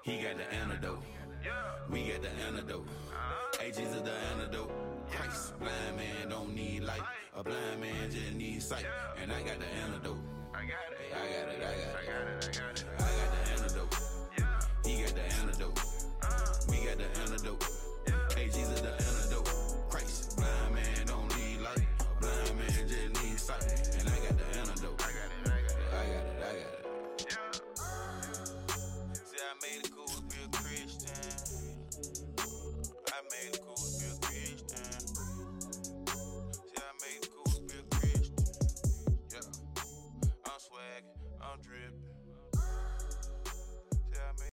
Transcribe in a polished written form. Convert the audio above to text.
He got the antidote. We got the antidote. AG's is the antidote. Christ, blind man don't need light. A blind man just needs sight. And I got the antidote. I got it.